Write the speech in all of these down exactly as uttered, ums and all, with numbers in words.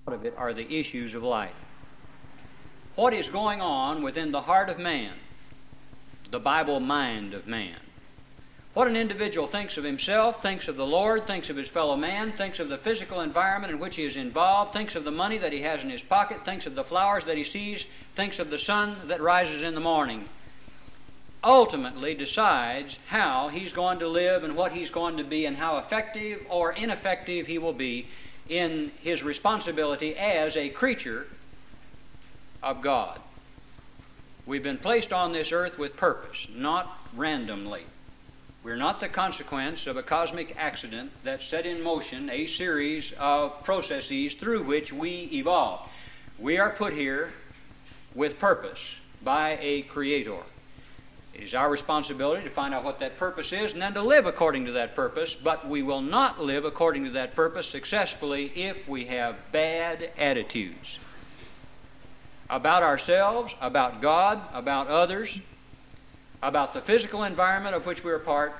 of it are the issues of life. What is going on within the heart of man, the Bible mind of man? What an individual thinks of himself, thinks of the Lord, thinks of his fellow man, thinks of the physical environment in which he is involved, thinks of the money that he has in his pocket, thinks of the flowers that he sees, thinks of the sun that rises in the morning, ultimately decides how he's going to live and what he's going to be and how effective or ineffective he will be in his responsibility as a creature of God. We've been placed on this earth with purpose, not randomly. We're not the consequence of a cosmic accident that set in motion a series of processes through which we evolve. We are put here with purpose by a Creator. It is our responsibility to find out what that purpose is and then to live according to that purpose, but we will not live according to that purpose successfully if we have bad attitudes about ourselves, about God, about others, about the physical environment of which we are part,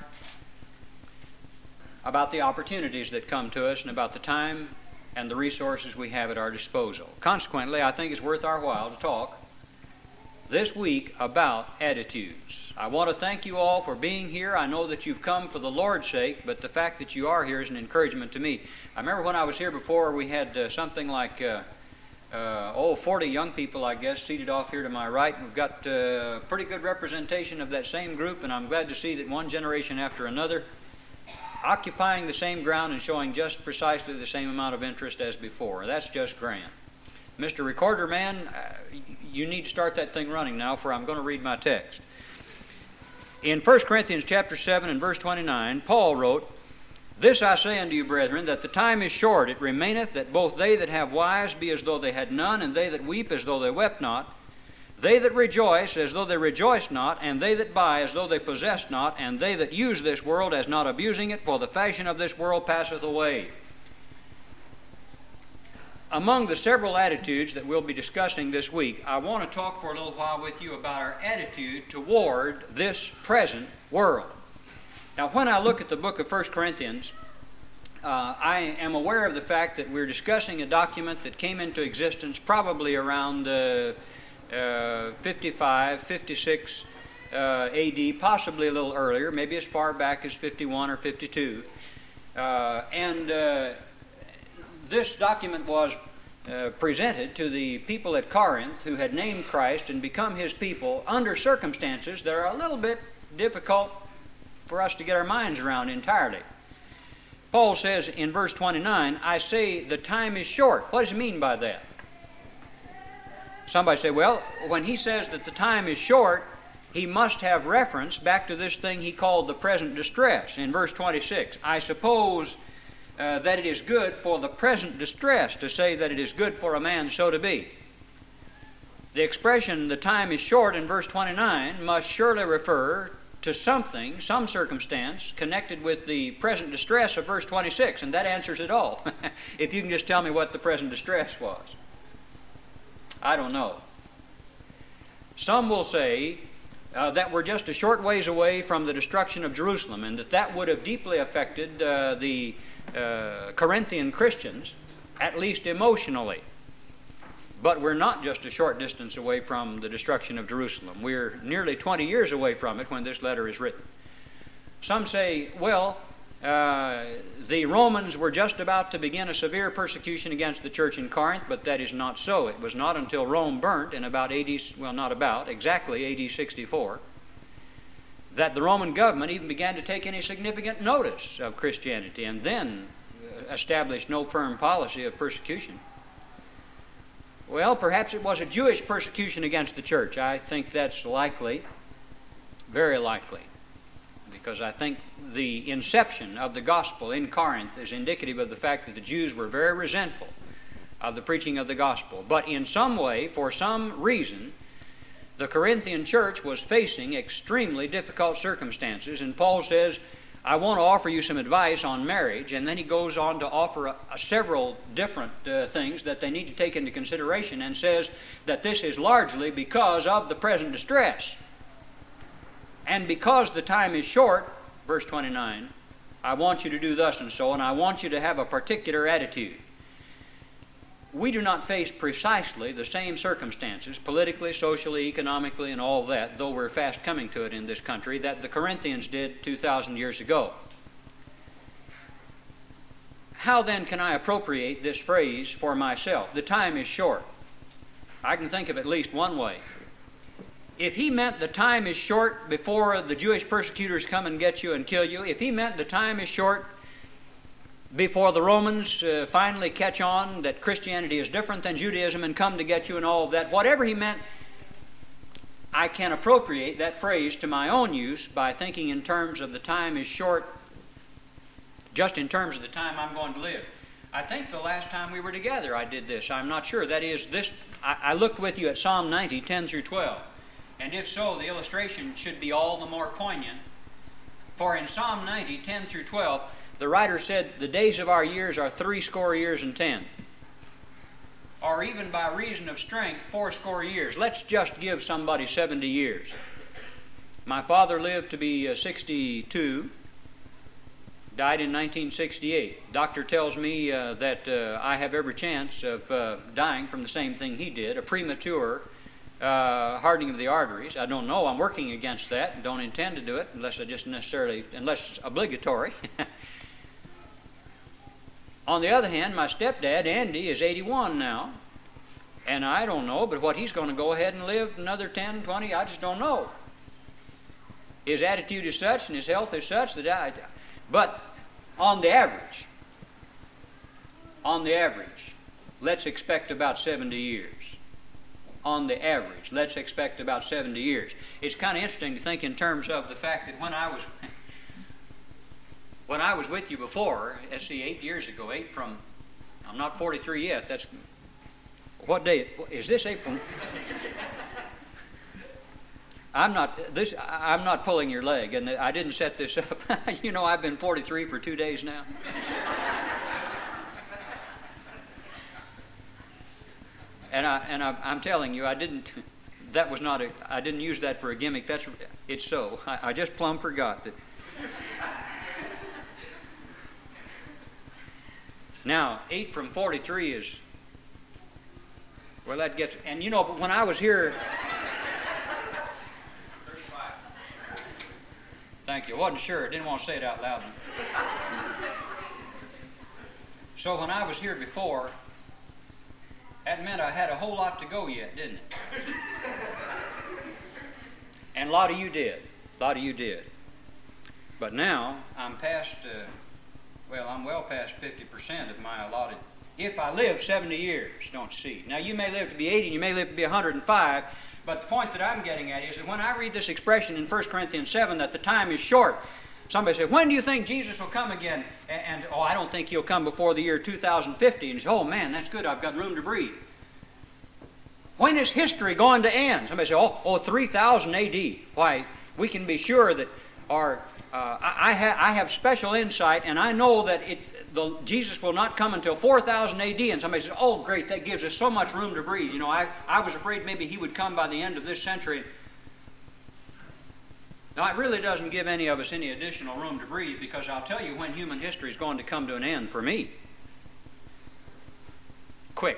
about the opportunities that come to us, and about the time and the resources we have at our disposal. Consequently, I think it's worth our while to talk this week about attitudes. I want to thank you all for being here. I know that you've come for the Lord's sake, but the fact that you are here is an encouragement to me. I remember when I was here before, we had uh, something like uh, uh, oh, forty young people, I guess, seated off here to my right. We've got a uh, pretty good representation of that same group, and I'm glad to see that one generation after another occupying the same ground and showing just precisely the same amount of interest as before. That's just grand. Mister Recorder Man, uh, you need to start that thing running now, for I'm going to read my text. In First Corinthians chapter seven and verse twenty-nine, Paul wrote, "This I say unto you, brethren, that the time is short. It remaineth that both they that have wives be as though they had none, and they that weep as though they wept not. They that rejoice as though they rejoiced not, and they that buy as though they possessed not, and they that use this world as not abusing it, for the fashion of this world passeth away." Among the several attitudes that we'll be discussing this week, I want to talk for a little while with you about our attitude toward this present world. Now, when I look at the book of First Corinthians, uh, I am aware of the fact that we're discussing a document that came into existence probably around uh, uh, fifty-five, fifty-six uh, A D, possibly a little earlier, maybe as far back as fifty-one or fifty-two. Uh, and uh, this document was uh, presented to the people at Corinth who had named Christ and become his people under circumstances that are a little bit difficult for us to get our minds around entirely. Paul says in verse twenty-nine, "I say the time is short." What does he mean by that? Somebody say, well, when he says that the time is short, he must have reference back to this thing he called the present distress. In verse twenty-six, "I suppose uh, that it is good for the present distress to say that it is good for a man so to be." The expression, "the time is short," in verse twenty-nine must surely refer to something, some circumstance connected with the present distress of verse twenty-six, and that answers it all. If you can just tell me what the present distress was. I don't know. Some will say uh, that we're just a short ways away from the destruction of Jerusalem, and that that would have deeply affected uh, the uh, Corinthian Christians, at least emotionally. But we're not just a short distance away from the destruction of Jerusalem. We're nearly twenty years away from it when this letter is written. Some say, well, uh, the Romans were just about to begin a severe persecution against the church in Corinth, but that is not so. It was not until Rome burnt in about A D, well, not about, exactly A D sixty-four, that the Roman government even began to take any significant notice of Christianity, and then established no firm policy of persecution. Well, perhaps it was a Jewish persecution against the church. I think that's likely, very likely, because I think the inception of the gospel in Corinth is indicative of the fact that the Jews were very resentful of the preaching of the gospel. But in some way, for some reason, the Corinthian church was facing extremely difficult circumstances, and Paul says, "I want to offer you some advice on marriage," and then he goes on to offer a, a several different uh, things that they need to take into consideration, and says that this is largely because of the present distress. And because the time is short, verse twenty-nine, "I want you to do thus and so, and I want you to have a particular attitude." we do not face precisely the same circumstances, politically, socially, economically, and all that, though we're fast coming to it in this country, that the Corinthians did two thousand years ago. How then can I appropriate this phrase for myself? The time is short. I can think of at least one way. If he meant the time is short before the Jewish persecutors come and get you and kill you, if he meant the time is short before the Romans uh, finally catch on that Christianity is different than Judaism and come to get you and all of that, whatever he meant, I can appropriate that phrase to my own use by thinking in terms of the time is short, just in terms of the time I'm going to live. I think the last time we were together I did this. I'm not sure. That is, this. I, I looked with you at Psalm ninety, ten through twelve. And if so, the illustration should be all the more poignant. For in Psalm ninety, ten through twelve, the writer said, the days of our years are three score years and ten. Or even by reason of strength, four score years. Let's just give somebody seventy years. My father lived to be uh, sixty-two, died in nineteen sixty-eight. Doctor tells me uh, that uh, I have every chance of uh, dying from the same thing he did, a premature uh, hardening of the arteries. I don't know. I'm working against that and don't intend to do it unless I just necessarily, unless it's obligatory. On the other hand, my stepdad, Andy, is eighty-one now, and I don't know, but what he's going to go ahead and live another ten, twenty, I just don't know. His attitude is such and his health is such that I, but on the average, on the average, let's expect about seventy years. On the average, let's expect about seventy years. It's kind of interesting to think in terms of the fact that when I was When I was with you before, let's see, eight years ago, eight from, I'm not forty-three yet, that's, what day, is this April? I'm not, this, I'm not pulling your leg, and I didn't set this up. You know, I've been forty-three for two days now. And, I, and I, I'm telling you, I didn't, that was not a, I didn't use that for a gimmick, that's, it's so. I, I just plumb forgot that. Now, eight from forty-three is, well, that gets, and you know, but when I was here, thirty-five. Thank you. Wasn't sure. Didn't want to say it out loud. So when I was here before, that meant I had a whole lot to go yet, didn't it? And a lot of you did. A lot of you did. But now, I'm past, uh, well, I'm well past fifty percent of my allotted. If I live seventy years, don't you see? Now, you may live to be eighty, and you may live to be one hundred five, but the point that I'm getting at is that when I read this expression in First Corinthians seven that the time is short, somebody says, when do you think Jesus will come again? And, and oh, I don't think he'll come before the year two thousand fifty. And you say, oh, man, that's good. I've got room to breathe. When is history going to end? Somebody say, oh, oh three thousand A D. Why, we can be sure that our Uh, I, I, ha I have special insight, and I know that it, the, Jesus will not come until four thousand A D, and somebody says, oh, great, that gives us so much room to breathe. You know, I, I was afraid maybe he would come by the end of this century. Now, it really doesn't give any of us any additional room to breathe, because I'll tell you when human history is going to come to an end for me. Quick.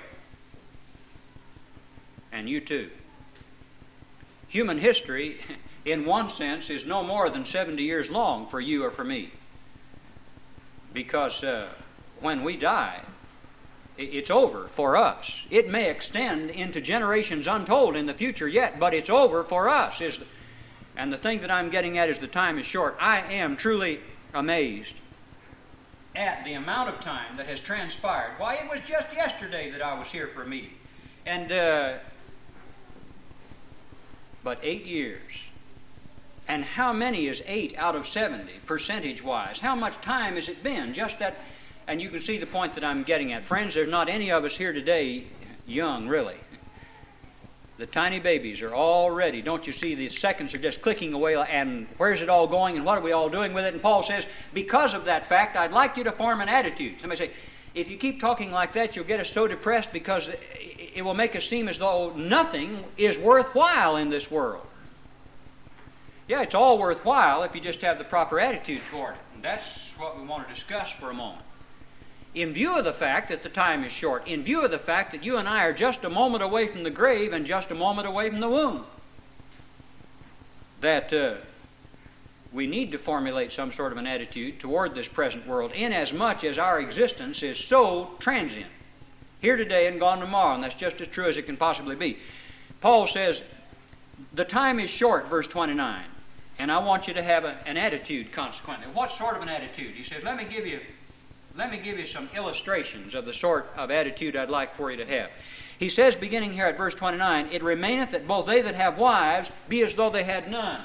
And you too. Human history, in one sense, is no more than seventy years long for you or for me. Because uh, when we die, it's over for us. It may extend into generations untold in the future yet, but it's over for us. Is the, and the thing that I'm getting at is the time is short. I am truly amazed at the amount of time that has transpired. Why, it was just yesterday that I was here for a meeting. And, uh, but eight years. And how many is eight out of seventy, percentage-wise? How much time has it been? Just that, and you can see the point that I'm getting at. Friends, there's not any of us here today young, really. The tiny babies are all ready. Don't you see the seconds are just clicking away, and where's it all going, and what are we all doing with it? And Paul says, because of that fact, I'd like you to form an attitude. Somebody say, if you keep talking like that, you'll get us so depressed because it will make us seem as though nothing is worthwhile in this world. Yeah, it's all worthwhile if you just have the proper attitude toward it. And that's what we want to discuss for a moment. in view of the fact that the time is short, in view of the fact that you and I are just a moment away from the grave and just a moment away from the womb, that uh, we need to formulate some sort of an attitude toward this present world, inasmuch as our existence is so transient. Here today and gone tomorrow, and that's just as true as it can possibly be. Paul says, the time is short, verse twenty-nine, and I want you to have a, an attitude consequently. What sort of an attitude? He says, let me give you Let me give you some illustrations of the sort of attitude I'd like for you to have. He says, beginning here at verse twenty-nine, it remaineth that both they that have wives be as though they had none.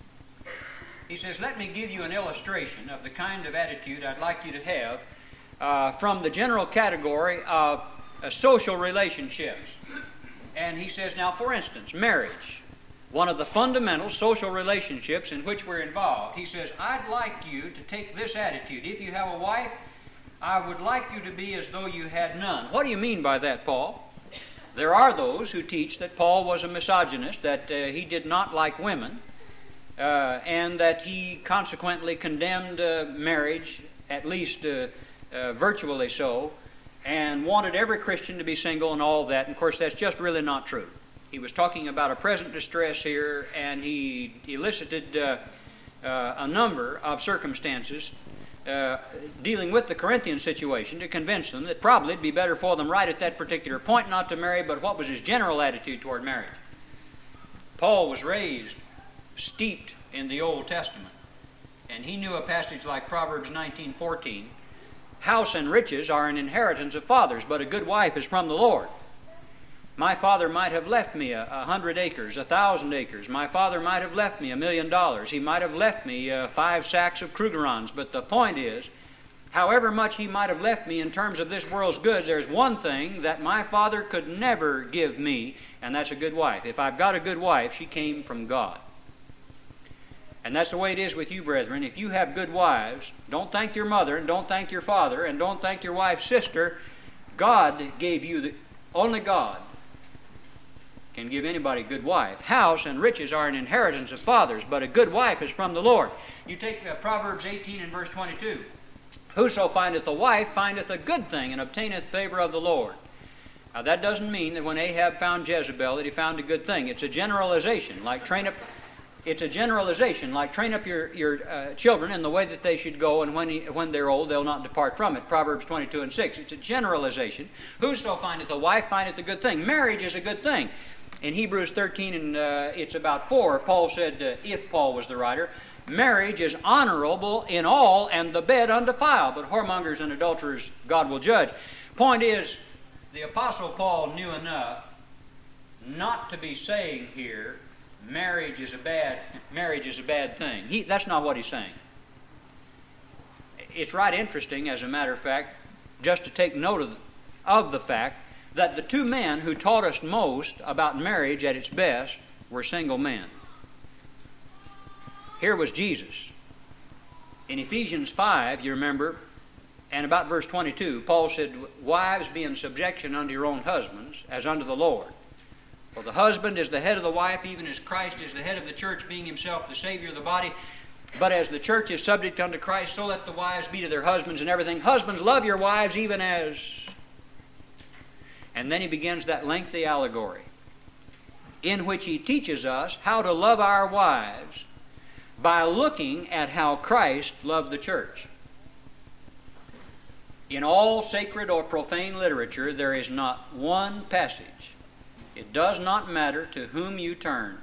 He says, let me give you an illustration of the kind of attitude I'd like you to have uh, from the general category of uh, social relationships. And he says, now, for instance, marriage, one of the fundamental social relationships in which we're involved. He says, I'd like you to take this attitude. If you have a wife, I would like you to be as though you had none. What do you mean by that, Paul? There are those who teach that Paul was a misogynist, that uh, he did not like women, uh, and that he consequently condemned uh, marriage, at least uh, uh, virtually so, and wanted every Christian to be single and all that. And of course, that's just really not true. He was talking about a present distress here, and he elicited uh, uh, a number of circumstances Uh, dealing with the Corinthian situation to convince them that probably it'd be better for them right at that particular point not to marry. But what was his general attitude toward marriage? Paul was raised, steeped in the Old Testament, and he knew a passage like Proverbs nineteen fourteen, house and riches are an inheritance of fathers, but a good wife is from the Lord. My father might have left me a, a hundred acres, a thousand acres. My father might have left me a million dollars. He might have left me uh, five sacks of Krugerrands. But the point is, however much he might have left me in terms of this world's goods, there's one thing that my father could never give me, and that's a good wife. If I've got a good wife, she came from God. And that's the way it is with you, brethren. If you have good wives, don't thank your mother, and don't thank your father, and don't thank your wife's sister. God gave you the, only God can give anybody a good wife. House and riches are an inheritance of fathers, but a good wife is from the Lord. You take uh, Proverbs eighteen and verse twenty-two. Whoso findeth a wife findeth a good thing and obtaineth favor of the Lord. Now that doesn't mean that when Ahab found Jezebel that he found a good thing. It's a generalization, like train up it's a generalization, like train up your, your uh, children in the way that they should go, and when, he, when they're old they'll not depart from it. Proverbs twenty-two and six. It's a generalization. Whoso findeth a wife findeth a good thing. Marriage is a good thing. In Hebrews thirteen, and uh, it's about four, Paul said, uh, if Paul was the writer, marriage is honorable in all, and the bed undefiled, but whoremongers and adulterers God will judge. Point is, the Apostle Paul knew enough not to be saying here, marriage is a bad, marriage is a bad thing. He, that's not what he's saying. It's right interesting, as a matter of fact, just to take note of, of the fact that the two men who taught us most about marriage at its best were single men. Here was Jesus. In Ephesians five, you remember, and about verse twenty-two, Paul said, wives, be in subjection unto your own husbands, as unto the Lord. For the husband is the head of the wife, even as Christ is the head of the church, being himself the Savior of the body. But as the church is subject unto Christ, so let the wives be to their husbands and everything. Husbands, love your wives, even as... And then he begins that lengthy allegory in which he teaches us how to love our wives by looking at how Christ loved the church. In all sacred or profane literature, there is not one passage. It does not matter to whom you turn.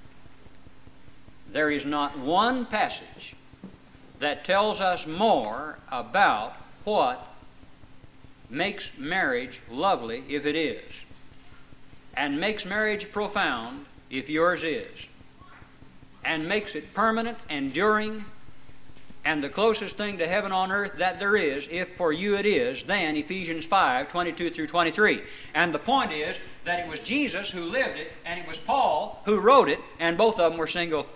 There is not one passage that tells us more about what makes marriage lovely, if it is, and makes marriage profound, if yours is, and makes it permanent, enduring, and the closest thing to heaven on earth that there is, if for you it is, than Ephesians five, twenty-two through twenty-three. And the point is that it was Jesus who lived it, and it was Paul who wrote it, and both of them were single,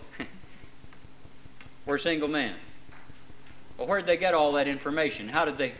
were single men. Well, where did they get all that information? How did they...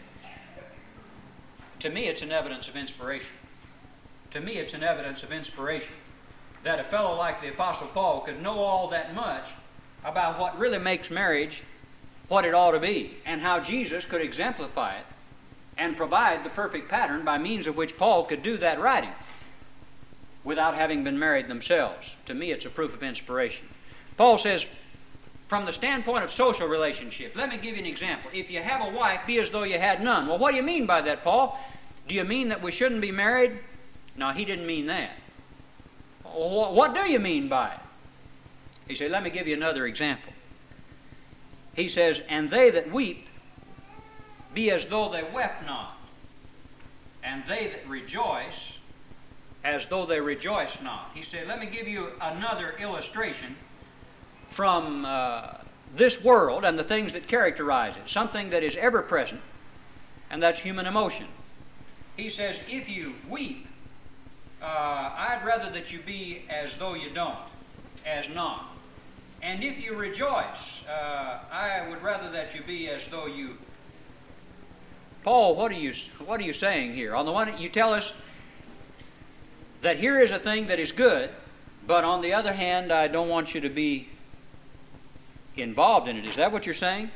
To me, it's an evidence of inspiration. To me, it's an evidence of inspiration that a fellow like the Apostle Paul could know all that much about what really makes marriage what it ought to be, and how Jesus could exemplify it, and provide the perfect pattern by means of which Paul could do that writing without having been married themselves. To me, it's a proof of inspiration. Paul says, from the standpoint of social relationship, let me give you an example. If you have a wife, be as though you had none. Well, what do you mean by that, Paul? Do you mean that we shouldn't be married? No, he didn't mean that. What do you mean by it? He said, let me give you another example. He says, and they that weep be as though they wept not, and they that rejoice as though they rejoice not. He said, let me give you another illustration from uh, this world and the things that characterize it, something that is ever present, and that's human emotion. He says, if you weep, uh, I'd rather that you be as though you don't, as not. And if you rejoice, uh, I would rather that you be as though you... Paul, what are you, what are you saying here? On the one hand, you tell us that here is a thing that is good, but on the other hand, I don't want you to be involved in it. Is that what you're saying?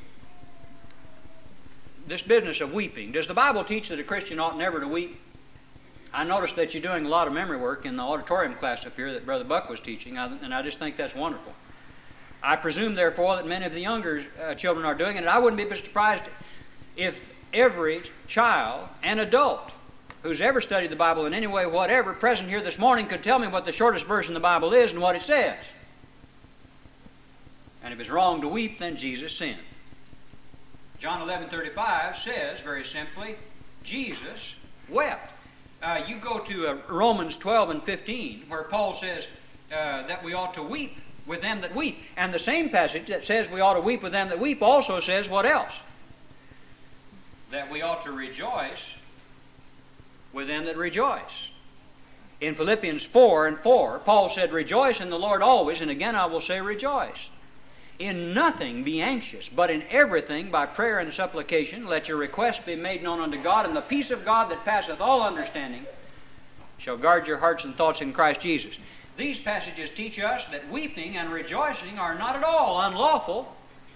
This business of weeping. Does the Bible teach that a Christian ought never to weep? I noticed that you're doing a lot of memory work in the auditorium class up here that Brother Buck was teaching, and I just think that's wonderful. I presume, therefore, that many of the younger uh, children are doing it, and I wouldn't be surprised if every child and adult who's ever studied the Bible in any way whatever present here this morning could tell me what the shortest verse in the Bible is and what it says. And if it's wrong to weep, then Jesus sinned. John eleven thirty-five says, very simply, Jesus wept. Uh, you go to uh, Romans twelve and fifteen, where Paul says uh, that we ought to weep with them that weep. And the same passage that says we ought to weep with them that weep also says what else? That we ought to rejoice with them that rejoice. In Philippians four and four, Paul said, rejoice in the Lord always, and again I will say rejoice. In nothing be anxious, but in everything by prayer and supplication let your requests be made known unto God, and the peace of God that passeth all understanding shall guard your hearts and thoughts in Christ Jesus. These passages teach us that weeping and rejoicing are not at all unlawful.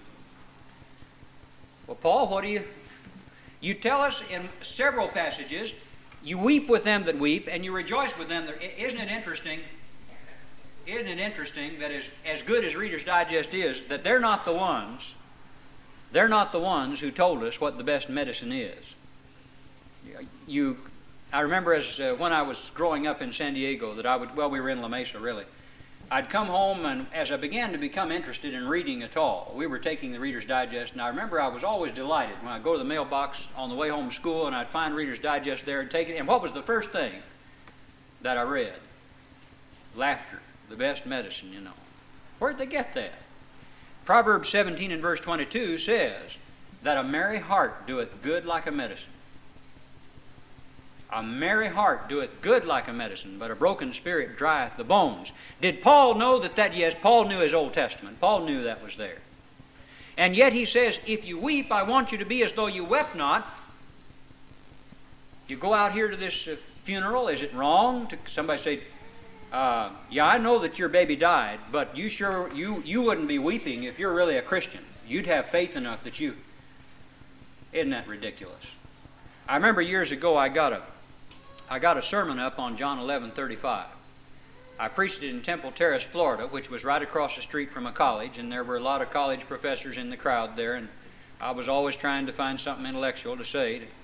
Well, Paul, what do you... You tell us in several passages, you weep with them that weep, and you rejoice with them that... Isn't it interesting... Isn't it interesting that as, as good as Reader's Digest is, that they're not the ones, they're not the ones who told us what the best medicine is. You, I remember as uh, when I was growing up in San Diego that I would, well, we were in La Mesa really, I'd come home, and as I began to become interested in reading at all, we were taking the Reader's Digest, and I remember I was always delighted when I'd go to the mailbox on the way home from school and I'd find Reader's Digest there and take it, and what was the first thing that I read? Laughter. The best medicine, you know. Where'd they get that? Proverbs seventeen and verse twenty-two says that a merry heart doeth good like a medicine. A merry heart doeth good like a medicine, but a broken spirit drieth the bones. Did Paul know that that? Yes, Paul knew his Old Testament. Paul knew that was there. And yet he says, if you weep, I want you to be as though you wept not. You go out here to this uh, funeral, is it wrong to somebody say, Uh, yeah, I know that your baby died, but you sure you you wouldn't be weeping if you're really a Christian. You'd have faith enough that you. Isn't that ridiculous? I remember years ago I got a I got a sermon up on John eleven thirty-five. I preached it in Temple Terrace, Florida, which was right across the street from a college, and there were a lot of college professors in the crowd there, and I was always trying to find something intellectual to say to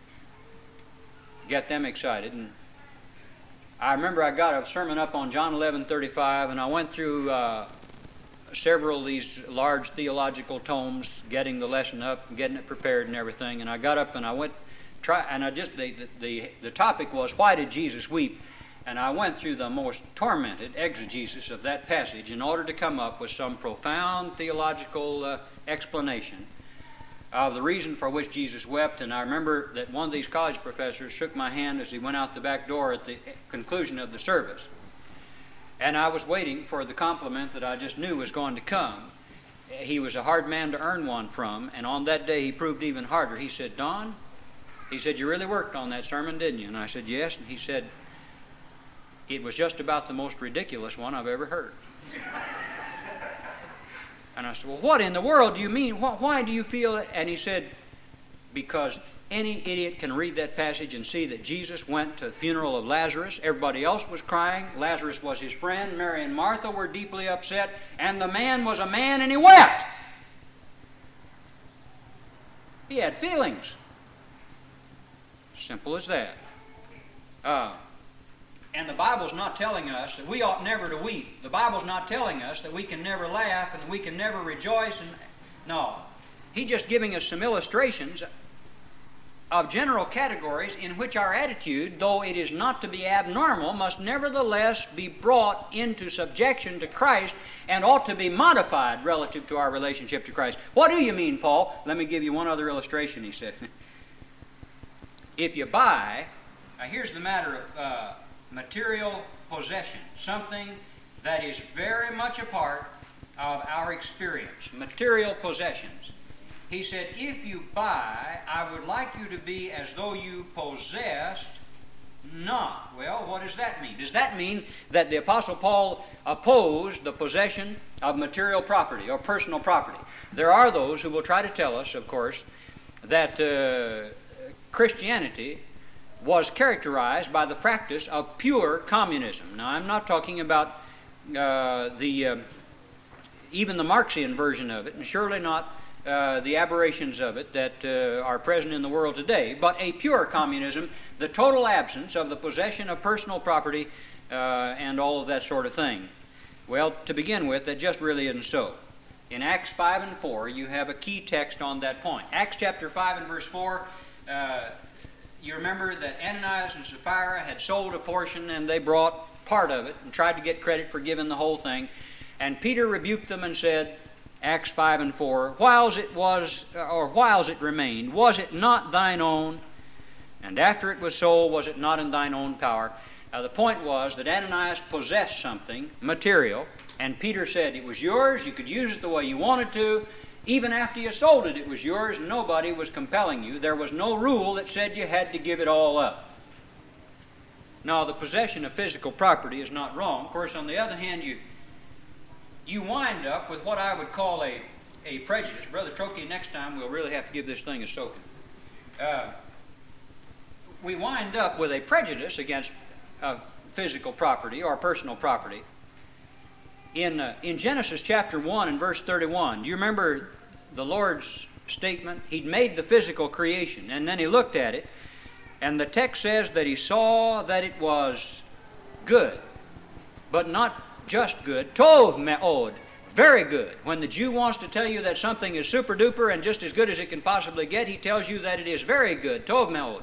get them excited. And I remember I got a sermon up on John eleven thirty-five, and I went through uh, several of these large theological tomes, getting the lesson up, and getting it prepared and everything. And I got up and I went, try, and I just the, the the topic was, why did Jesus weep? And I went through the most tormented exegesis of that passage in order to come up with some profound theological uh, explanation of the reason for which Jesus wept. And I remember that one of these college professors shook my hand as he went out the back door at the conclusion of the service. And I was waiting for the compliment that I just knew was going to come. He was a hard man to earn one from, and on that day he proved even harder. He said, Don, he said, you really worked on that sermon, didn't you? And I said, yes. And he said, it was just about the most ridiculous one I've ever heard. And I said, well, what in the world do you mean? Why do you feel it? And he said, because Any idiot can read that passage and see that Jesus went to the funeral of Lazarus. Everybody else was crying. Lazarus was his friend. Mary and Martha were deeply upset. And the man was a man and he wept. He had feelings. Simple as that. Uh, and the Bible's not telling us that we ought never to weep. The Bible's not telling us that we can never laugh and we can never rejoice. And no. He's just giving us some illustrations of general categories in which our attitude, though it is not to be abnormal, must nevertheless be brought into subjection to Christ and ought to be modified relative to our relationship to Christ. What do you mean, Paul? Let me give you one other illustration, he said. If you buy, now here's the matter of uh, material possession, something that is very much a part of our experience, material possessions. He said, if you buy, I would like you to be as though you possessed not. Well, what does that mean? Does that mean that the Apostle Paul opposed the possession of material property or personal property? There are those who will try to tell us, of course, that uh, Christianity was characterized by the practice of pure communism. Now, I'm not talking about uh, the uh, even the Marxian version of it, and surely not Uh, the aberrations of it that uh, are present in the world today, but a pure communism, the total absence of the possession of personal property uh, and all of that sort of thing. Well, to begin with, that just really isn't so. In Acts five and four, you have a key text on that point. Acts chapter five and verse four, uh, you remember that Ananias and Sapphira had sold a portion and they brought part of it and tried to get credit for giving the whole thing. And Peter rebuked them and said, Acts five and four, whiles it was, or whiles it remained, was it not thine own? And after it was sold, was it not in thine own power? Now the point was that Ananias possessed something, material, and Peter said it was yours, you could use it the way you wanted to. Even after you sold it, it was yours, nobody was compelling you. There was no rule that said you had to give it all up. Now the possession of physical property is not wrong. Of course, on the other hand, you you wind up with what I would call a, a prejudice. Brother Trokey, next time we'll really have to give this thing a soaking. Uh, we wind up with a prejudice against uh, physical property or personal property. In, uh, in Genesis chapter one and verse thirty-one, do you remember the Lord's statement? He'd made the physical creation, and then he looked at it, and the text says that he saw that it was good, but not just good, tov me'od, very good. When the Jew wants to tell you that something is super duper and just as good as it can possibly get, he tells you that it is very good, tov me'od.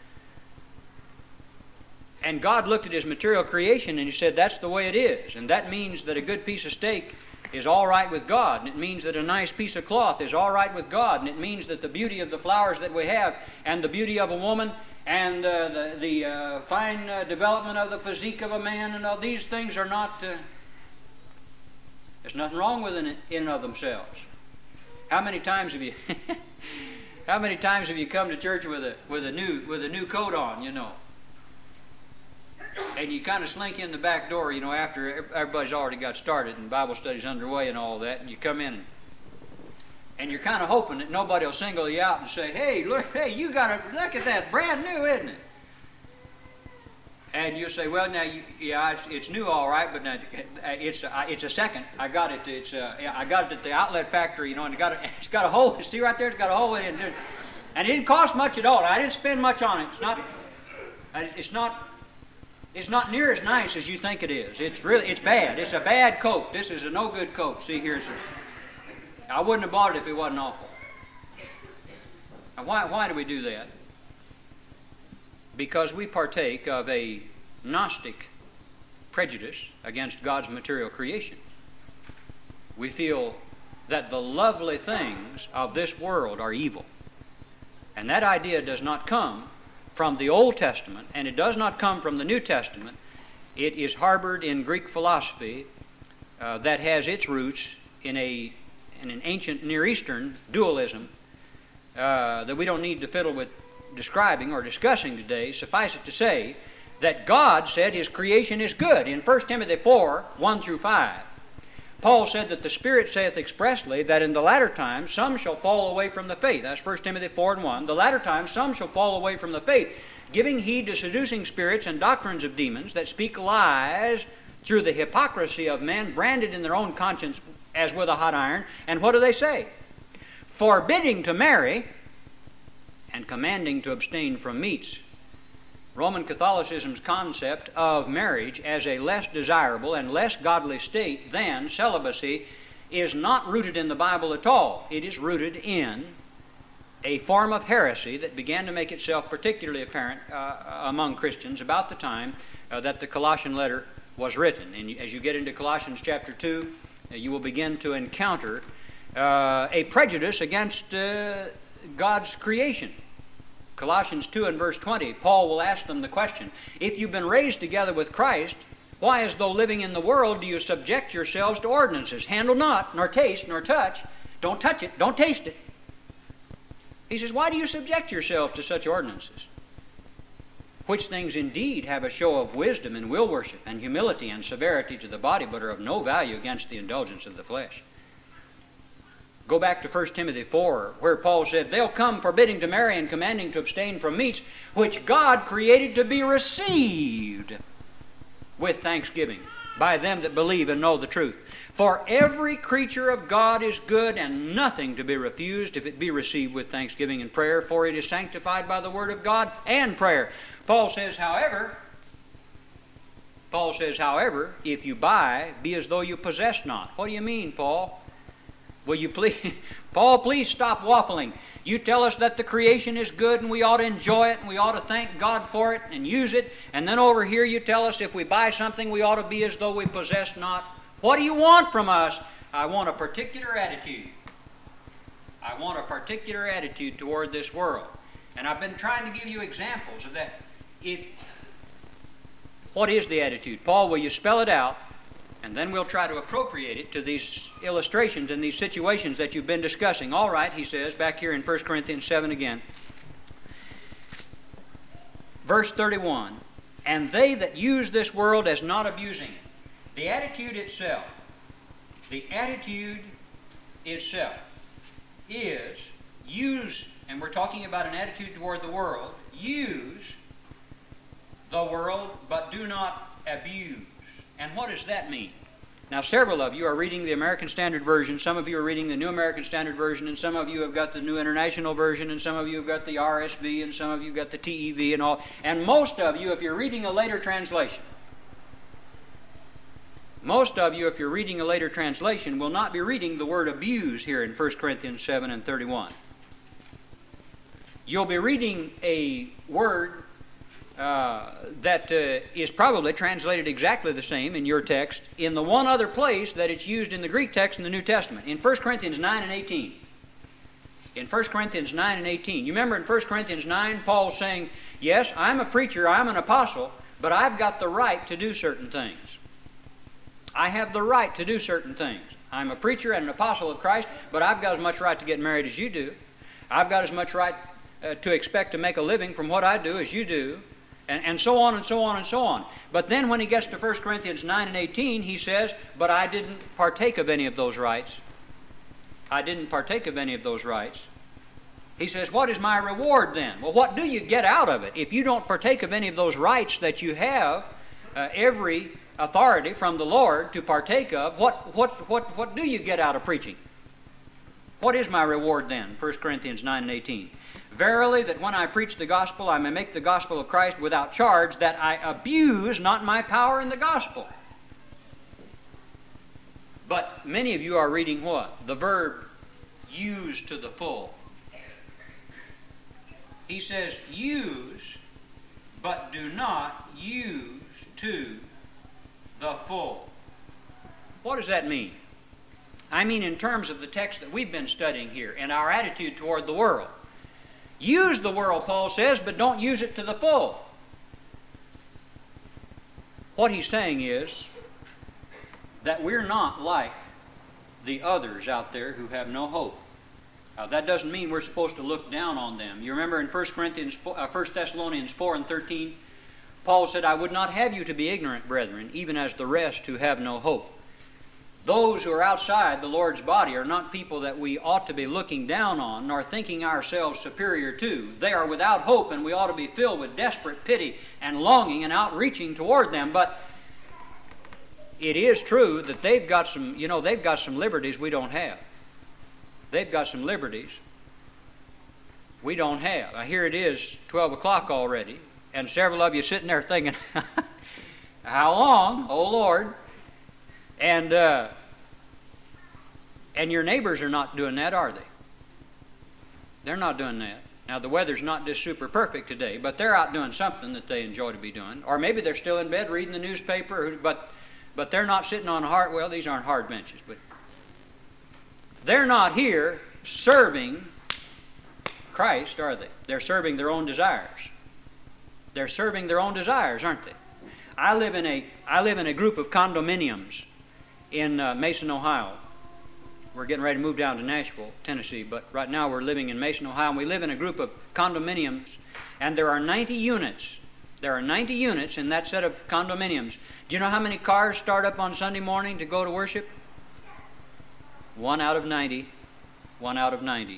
And God looked at his material creation and he said, that's the way it is. And that means that a good piece of steak is all right with God. And it means that a nice piece of cloth is all right with God. And it means that the beauty of the flowers that we have and the beauty of a woman and uh, the, the uh, fine uh, development of the physique of a man and all these things are not... Uh, There's nothing wrong with it in and of themselves. How many times have you, how many times have you come to church with a with a new with a new coat on, you know, and you kind of slink in the back door, you know, after everybody's already got started and Bible study's underway and all that, and you come in and, and you're kind of hoping that nobody will single you out and say, "Hey, look, hey, you got to look at that, brand new, isn't it?" And you say, well, now, you, yeah, it's, it's new, all right, but now it's uh, it's a second. I got it. It's uh, yeah, I got it at the outlet factory, you know, and it got a, it's got a hole. See right there, it's got a hole in it, and it didn't cost much at all. I didn't spend much on it. It's not. It's not. It's not near as nice as you think it is. It's really. It's bad. It's a bad coat. This is a no good coat. See, here's. A, I wouldn't have bought it if it wasn't awful. Now, why why do we do that? Because we partake of a Gnostic prejudice against God's material creation. We feel that the lovely things of this world are evil. And that idea does not come from the Old Testament, and it does not come from the New Testament. It is harbored in Greek philosophy uh, that has its roots in, a, in an ancient Near Eastern dualism uh, that we don't need to fiddle with describing or discussing today. Suffice it to say that God said his creation is good. In First Timothy four, one through five, Paul said that the Spirit saith expressly that in the latter times some shall fall away from the faith. That's First Timothy four and one. The latter times some shall fall away from the faith, giving heed to seducing spirits and doctrines of demons that speak lies through the hypocrisy of men, branded in their own conscience as with a hot iron. And what do they say? Forbidding to marry and commanding to abstain from meats. Roman Catholicism's concept of marriage as a less desirable and less godly state than celibacy is not rooted in the Bible at all. It is rooted in a form of heresy that began to make itself particularly apparent uh, among Christians about the time uh, that the Colossian letter was written. And as you get into Colossians chapter two, uh, you will begin to encounter uh, a prejudice against uh, God's creation. Colossians two and verse twenty, Paul will ask them the question, if you've been raised together with Christ, why, as though living in the world, do you subject yourselves to ordinances? Handle not, nor taste, nor touch. Don't touch it, don't taste it. He says, why do you subject yourselves to such ordinances? Which things indeed have a show of wisdom and will worship and humility and severity to the body, but are of no value against the indulgence of the flesh. Go back to First Timothy four, where Paul said, they'll come forbidding to marry and commanding to abstain from meats, which God created to be received with thanksgiving by them that believe and know the truth. For every creature of God is good, and nothing to be refused if it be received with thanksgiving and prayer, for it is sanctified by the word of God and prayer. Paul says, however, Paul says, however, if you buy, be as though you possess not. What do you mean, Paul? Will you please, Paul, please stop waffling. You tell us that the creation is good and we ought to enjoy it and we ought to thank God for it and use it. And then over here you tell us if we buy something we ought to be as though we possess not. What do you want from us? I want a particular attitude. I want a particular attitude toward this world. And I've been trying to give you examples of that. If, what is the attitude? Paul, will you spell it out? And then we'll try to appropriate it to these illustrations and these situations that you've been discussing. All right, he says, back here in First Corinthians seven again. Verse thirty-one, and they that use this world as not abusing it. The attitude itself, the attitude itself is use, and we're talking about an attitude toward the world, use the world, but do not abuse. And what does that mean? Now, several of you are reading the American Standard Version, some of you are reading the New American Standard Version, and some of you have got the New International Version, and some of you have got the R S V, and some of you have got the T E V and all. And most of you, if you're reading a later translation, most of you, if you're reading a later translation, will not be reading the word abuse here in First Corinthians seven and thirty-one. You'll be reading a word Uh, that uh, is probably translated exactly the same in your text in the one other place that it's used in the Greek text in the New Testament, in First Corinthians nine and eighteen. In First Corinthians nine and eighteen. You remember in First Corinthians nine, Paul's saying, yes, I'm a preacher, I'm an apostle, but I've got the right to do certain things. I have the right to do certain things. I'm a preacher and an apostle of Christ, but I've got as much right to get married as you do. I've got as much right uh, to expect to make a living from what I do as you do. And, and so on and so on and so on. But then when he gets to First Corinthians nine and eighteen, he says, but I didn't partake of any of those rights. I didn't partake of any of those rights. He says, what is my reward then? Well, what do you get out of it? If you don't partake of any of those rights that you have uh, every authority from the Lord to partake of, what, what, what, what do you get out of preaching? What is my reward then? First Corinthians nine and eighteen. Verily, that when I preach the gospel, I may make the gospel of Christ without charge, that I abuse not my power in the gospel. But many of you are reading what? The verb use to the full. He says, use, but do not use to the full. What does that mean? I mean in terms of the text that we've been studying here and our attitude toward the world. Use the world, Paul says, but don't use it to the full. What he's saying is that we're not like the others out there who have no hope. Now, that doesn't mean we're supposed to look down on them. You remember in First Corinthians, uh, First Thessalonians four and thirteen, Paul said, I would not have you to be ignorant, brethren, even as the rest who have no hope. Those who are outside the Lord's body are not people that we ought to be looking down on, nor thinking ourselves superior to. They are without hope, and we ought to be filled with desperate pity and longing and outreaching toward them. But it is true that they've got some, you know, they've got some liberties we don't have. They've got some liberties we don't have. Now, here it is, twelve o'clock already, and several of you sitting there thinking, how long, oh Lord? And uh, and your neighbors are not doing that, are they? They're not doing that. Now, the weather's not just super perfect today, but they're out doing something that they enjoy to be doing. Or maybe they're still in bed reading the newspaper, but but they're not sitting on hard, well, these aren't hard benches, but they're not here serving Christ, are they? They're serving their own desires. They're serving their own desires, aren't they? I live in a I live in a group of condominiums in uh, Mason, Ohio. We're getting ready to move down to Nashville, Tennessee, but right now we're living in Mason, Ohio, and we live in a group of condominiums, and there are ninety units. There are ninety units in that set of condominiums. Do you know how many cars start up on Sunday morning to go to worship? One out of ninety. One out of ninety.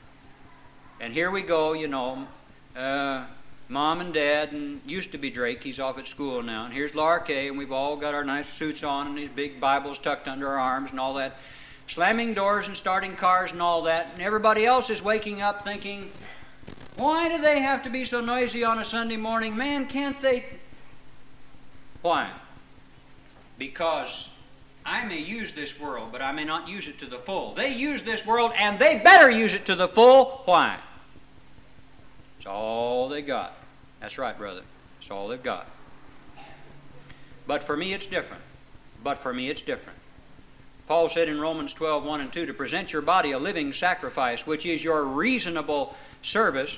And here we go, you know, uh, Mom and Dad, and used to be Drake, he's off at school now, and here's Laura Kay, and we've all got our nice suits on and these big Bibles tucked under our arms and all that, slamming doors and starting cars and all that, and everybody else is waking up thinking, why do they have to be so noisy on a Sunday morning? Man, can't they? Why? Because I may use this world, but I may not use it to the full. They use this world, and they better use it to the full. Why? It's all they got. That's right, brother. It's all they've got. But for me, it's different. But for me, it's different. Paul said in Romans twelve, one and two, to present your body a living sacrifice, which is your reasonable service.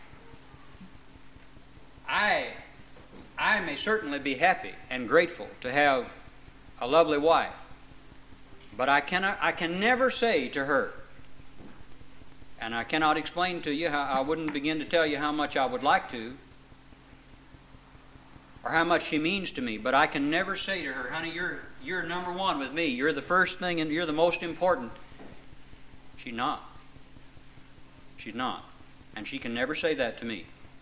I, I may certainly be happy and grateful to have a lovely wife, but I cannot, I can never say to her, and I cannot explain to you how, I wouldn't begin to tell you how much I would like to, or how much she means to me, but I can never say to her, honey, you're you're number one with me. You're the first thing and you're the most important. She's not. She's not. And she can never say that to me.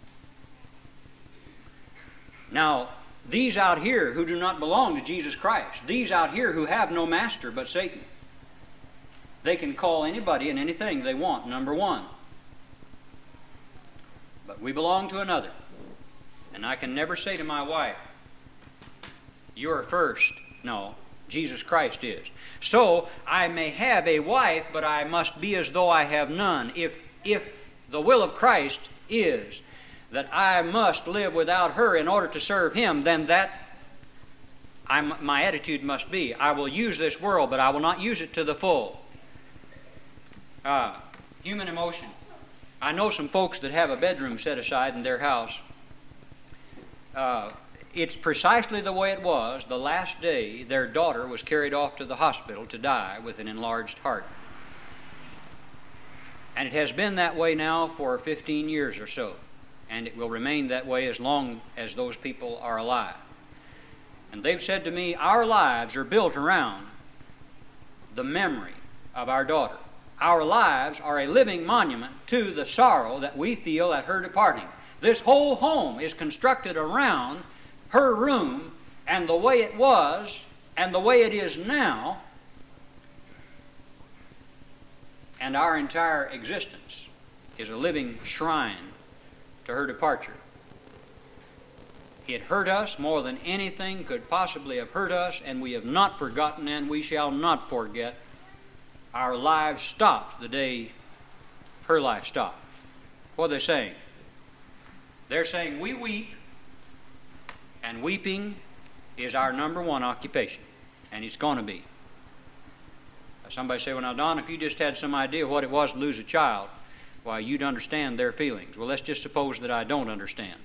Now, these out here who do not belong to Jesus Christ, these out here who have no master but Satan, they can call anybody and anything they want number one. But we belong to another. And I can never say to my wife, you're first. No, Jesus Christ is. So I may have a wife, but I must be as though I have none. If, if the will of Christ is that I must live without her in order to serve Him, then that I'm, my attitude must be, I will use this world, but I will not use it to the full. Uh, human emotion. I know some folks that have a bedroom set aside in their house. Uh, it's precisely the way it was the last day their daughter was carried off to the hospital to die with an enlarged heart. And it has been that way now for fifteen years or so. And it will remain that way as long as those people are alive. And they've said to me, our lives are built around the memory of our daughter. Our lives are a living monument to the sorrow that we feel at her departing. This whole home is constructed around her room and the way it was and the way it is now, and our entire existence is a living shrine to her departure. It hurt us more than anything could possibly have hurt us, and we have not forgotten, and we shall not forget. Our lives stopped the day her life stopped. What are they saying? They're saying we weep, and weeping is our number one occupation, and it's going to be. Somebody say, well, now, Don, if you just had some idea what it was to lose a child, why, you'd understand their feelings. Well, let's just suppose that I don't understand.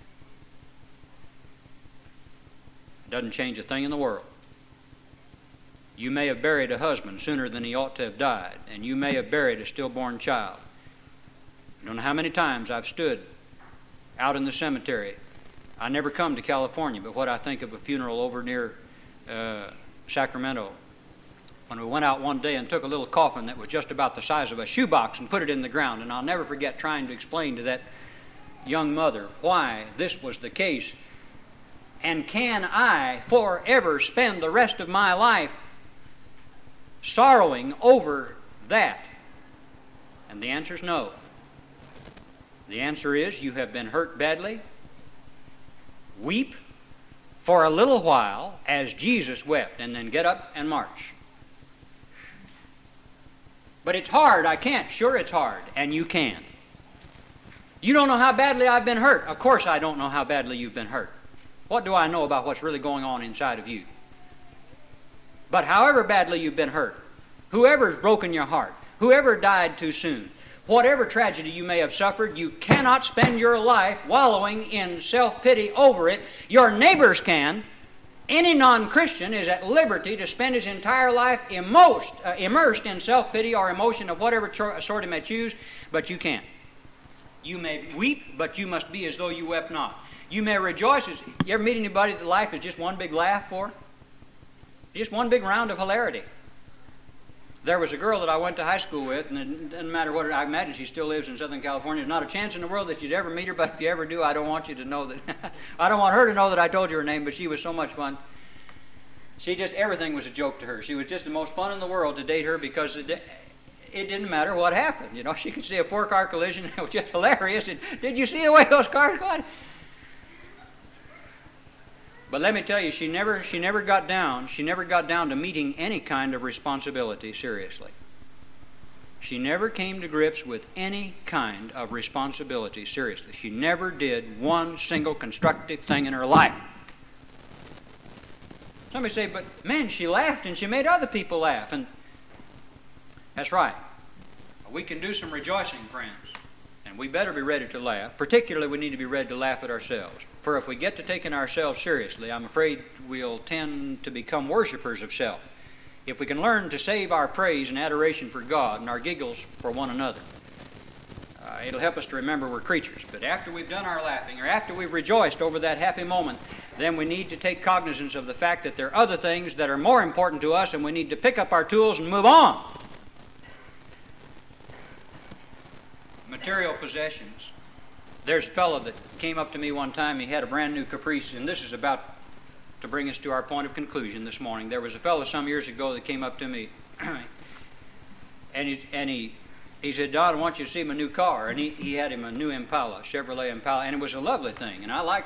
It doesn't change a thing in the world. You may have buried a husband sooner than he ought to have died, and you may have buried a stillborn child. I don't know how many times I've stood out in the cemetery. I never come to California, but what I think of a funeral over near uh, Sacramento, when we went out one day and took a little coffin that was just about the size of a shoebox and put it in the ground. And I'll never forget trying to explain to that young mother why this was the case. And can I forever spend the rest of my life sorrowing over that? And the answer is no. The answer is you have been hurt badly. Weep for a little while as Jesus wept, and then get up and march. But it's hard. I can't. Sure, it's hard. And you can. You don't know how badly I've been hurt. Of course I don't know how badly you've been hurt. What do I know about what's really going on inside of you? But however badly you've been hurt, whoever's broken your heart, whoever died too soon, whatever tragedy you may have suffered, you cannot spend your life wallowing in self-pity over it. Your neighbors can. Any non-Christian is at liberty to spend his entire life immersed, uh, immersed in self-pity or emotion of whatever cho- sort he may choose, but you can't. You may weep, but you must be as though you wept not. You may rejoice. As, you ever meet anybody that life is just one big laugh for? Just one big round of hilarity. There was a girl that I went to high school with, and it doesn't matter what, I imagine she still lives in Southern California. There's not a chance in the world that you'd ever meet her, but if you ever do, I don't want you to know that, I don't want her to know that I told you her name, but she was so much fun. She just, everything was a joke to her. She was just the most fun in the world to date her because it, it didn't matter what happened. You know, she could see a four-car collision, it was just hilarious. And, did you see the way those cars went? But let me tell you, she never, she never got down, she never got down to meeting any kind of responsibility seriously. She never came to grips with any kind of responsibility seriously. She never did one single constructive thing in her life. Somebody say, but man, she laughed and she made other people laugh. And that's right. We can do some rejoicing, friends. And we better be ready to laugh. Particularly, we need to be ready to laugh at ourselves. For if we get to taking ourselves seriously, I'm afraid we'll tend to become worshipers of self. If we can learn to save our praise and adoration for God and our giggles for one another, uh, it'll help us to remember we're creatures. But after we've done our laughing, or after we've rejoiced over that happy moment, then we need to take cognizance of the fact that there are other things that are more important to us, and we need to pick up our tools and move on. Material possessions. There's a fellow that came up to me one time. He had a brand new Caprice, and this is about to bring us to our point of conclusion this morning. There was a fellow some years ago that came up to me, and he and he he said, "Don, I want you to see my new car." And he, he had him a new Impala, Chevrolet Impala, and it was a lovely thing. And I like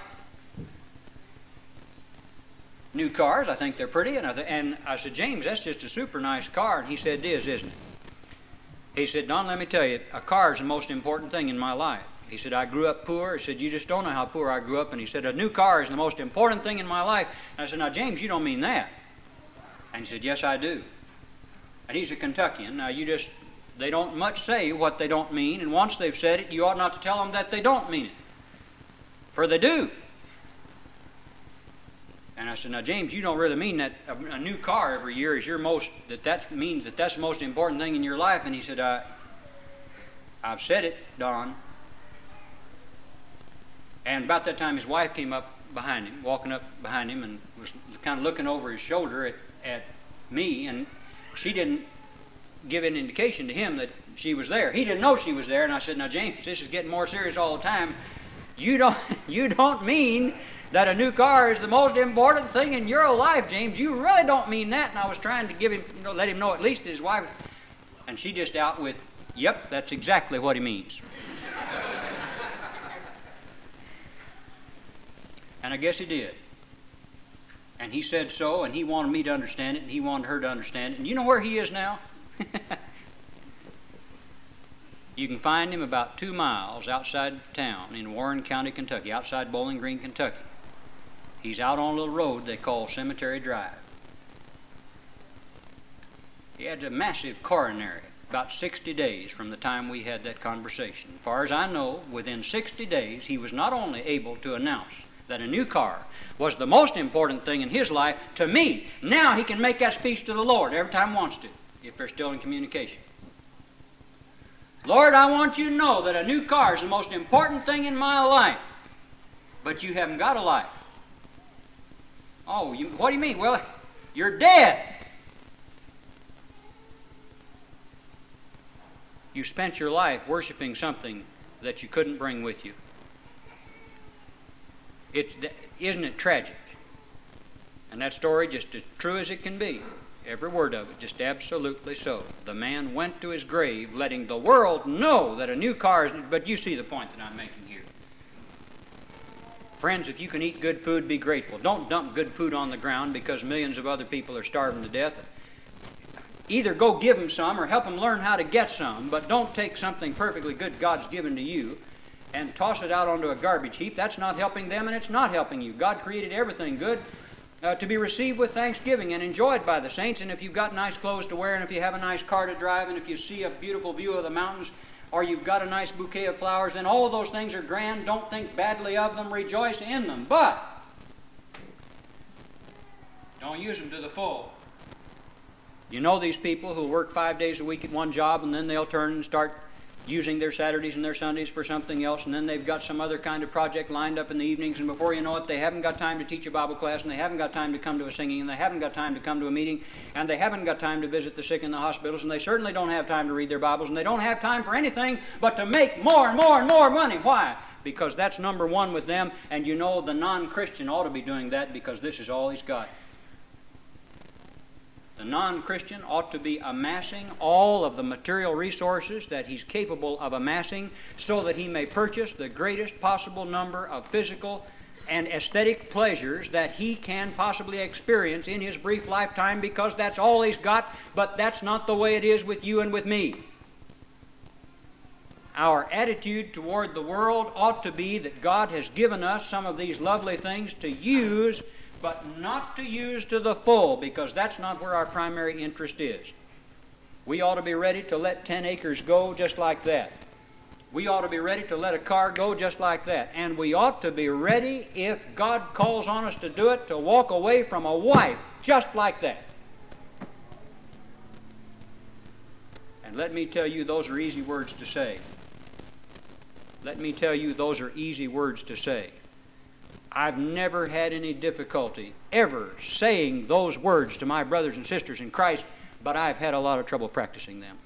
new cars. I think they're pretty. And I th- and I said, "James, that's just a super nice car." And he said, "It is, isn't it?" He said, "Don, let me tell you, a car is the most important thing in my life." He said, "I grew up poor." He said, "You just don't know how poor I grew up." And he said, "A new car is the most important thing in my life." And I said, "Now, James, you don't mean that." And he said, "Yes, I do." And he's a Kentuckian. Now, you just, they don't much say what they don't mean. And once they've said it, you ought not to tell them that they don't mean it. For they do. And I said, "Now, James, you don't really mean that a, a new car every year is your most, that that means that that's the most important thing in your life." And he said, I, I've said it, Don. And about that time, his wife came up behind him, walking up behind him, and was kind of looking over his shoulder at, at me, and she didn't give an indication to him that she was there. He didn't know she was there, and I said, "Now, James, this is getting more serious all the time. You don't, you don't mean that a new car is the most important thing in your life, James. You really don't mean that." And I was trying to give him, you know, let him know at least his wife, and she just out with, "Yep, that's exactly what he means." And I guess he did. And he said so, and he wanted me to understand it, and he wanted her to understand it. And you know where he is now? You can find him about two miles outside town in Warren County, Kentucky, outside Bowling Green, Kentucky. He's out on a little road they call Cemetery Drive. He had a massive coronary, about sixty days from the time we had that conversation. As far as I know, within sixty days, he was not only able to announce that a new car was the most important thing in his life to me. Now he can make that speech to the Lord every time he wants to, if they're still in communication. "Lord, I want you to know that a new car is the most important thing in my life, but you haven't got a life." "Oh, you, what do you mean?" "Well, you're dead." you spent your life worshiping something that you couldn't bring with you. It's, isn't it tragic? And that story just as true as it can be. Every word of it, just absolutely so. The man went to his grave letting the world know that a new car is... But you see the point that I'm making here. Friends, if you can eat good food, be grateful. Don't dump good food on the ground because millions of other people are starving to death. Either go give them some or help them learn how to get some, but don't take something perfectly good God's given to you and toss it out onto a garbage heap. That's not helping them, and it's not helping you. God created everything good Uh, to be received with thanksgiving and enjoyed by the saints. And if you've got nice clothes to wear, and if you have a nice car to drive, and if you see a beautiful view of the mountains, or you've got a nice bouquet of flowers, then all of those things are grand. Don't think badly of them. Rejoice in them. But don't use them to the full. You know these people who work five days a week at one job, and then they'll turn and start using their Saturdays and their Sundays for something else, and then they've got some other kind of project lined up in the evenings, and before you know it, they haven't got time to teach a Bible class, and they haven't got time to come to a singing, and they haven't got time to come to a meeting, and they haven't got time to visit the sick in the hospitals, and they certainly don't have time to read their Bibles, and they don't have time for anything but to make more and more and more money. Why? Because that's number one with them, and you know the non-Christian ought to be doing that because this is all he's got. The non-Christian ought to be amassing all of the material resources that he's capable of amassing so that he may purchase the greatest possible number of physical and aesthetic pleasures that he can possibly experience in his brief lifetime, because that's all he's got. But that's not the way it is with you and with me. Our attitude toward the world ought to be that God has given us some of these lovely things to use, but not to use to the full, because that's not where our primary interest is. We ought to be ready to let ten acres go just like that. We ought to be ready to let a car go just like that. And we ought to be ready, if God calls on us to do it, to walk away from a wife just like that. And let me tell you, those are easy words to say. Let me tell you, those are easy words to say. I've never had any difficulty ever saying those words to my brothers and sisters in Christ, but I've had a lot of trouble practicing them.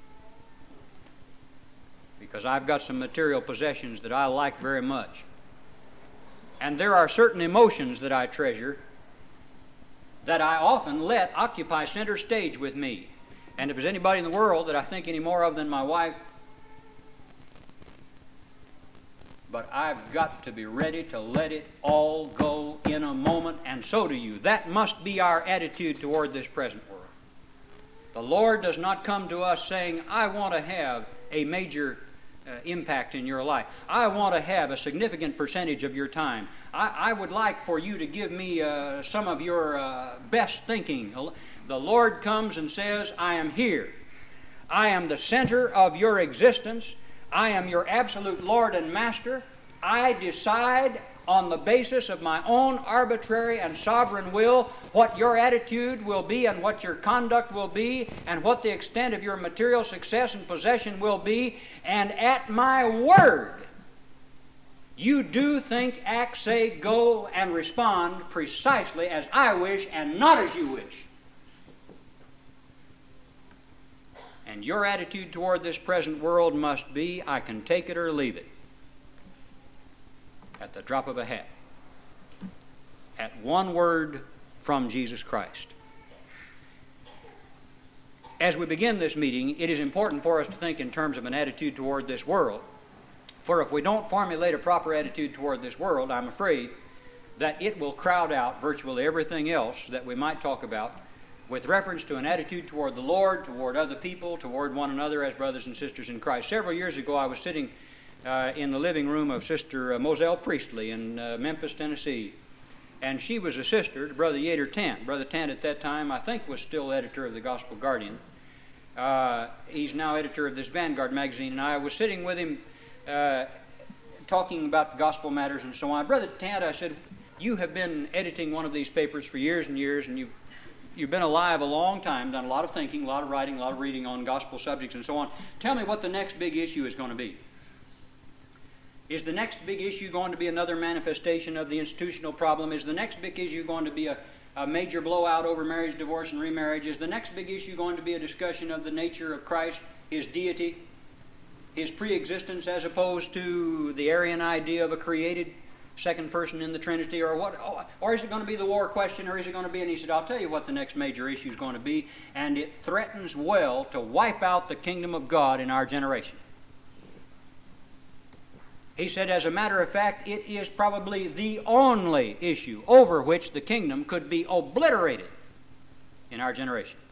Because I've got some material possessions that I like very much. And there are certain emotions that I treasure that I often let occupy center stage with me. And if there's anybody in the world that I think any more of than my wife, but I've got to be ready to let it all go in a moment, and so do you. That must be our attitude toward this present world. The Lord does not come to us saying, I want to have a major uh, impact in your life. I want to have a significant percentage of your time. I, I would like for you to give me uh, some of your uh, best thinking. The Lord comes and says, I am here. I am the center of your existence. I am your absolute Lord and Master. I decide on the basis of my own arbitrary and sovereign will what your attitude will be and what your conduct will be and what the extent of your material success and possession will be. And at my word, you do, think, act, say, go, and respond precisely as I wish and not as you wish. And your attitude toward this present world must be, I can take it or leave it. At the drop of a hat. At one word from Jesus Christ. As we begin this meeting, it is important for us to think in terms of an attitude toward this world. For if we don't formulate a proper attitude toward this world, I'm afraid that it will crowd out virtually everything else that we might talk about with reference to an attitude toward the Lord, toward other people, toward one another as brothers and sisters in Christ. Several years ago, I was sitting uh, in the living room of Sister uh, Moselle Priestley in uh, Memphis, Tennessee. And she was a sister to Brother Yater Tant. Brother Tant at that time, I think, was still editor of the Gospel Guardian. Uh, he's now editor of this Vanguard magazine. And I was sitting with him uh, talking about gospel matters and so on. Brother Tant, I said, you have been editing one of these papers for years and years, and you've You've been alive a long time, done a lot of thinking, a lot of writing, a lot of reading on gospel subjects and so on. Tell me what the next big issue is going to be. Is the next big issue going to be another manifestation of the institutional problem? Is the next big issue going to be a, a major blowout over marriage, divorce, and remarriage? Is the next big issue going to be a discussion of the nature of Christ, His deity? his pre-existence as opposed to the Arian idea of a created second person in the Trinity, or what? Or is it going to be the war question, or is it going to be? And he said, I'll tell you what the next major issue is going to be, and it threatens well to wipe out the kingdom of God in our generation. He said, as a matter of fact, it is probably the only issue over which the kingdom could be obliterated in our generation.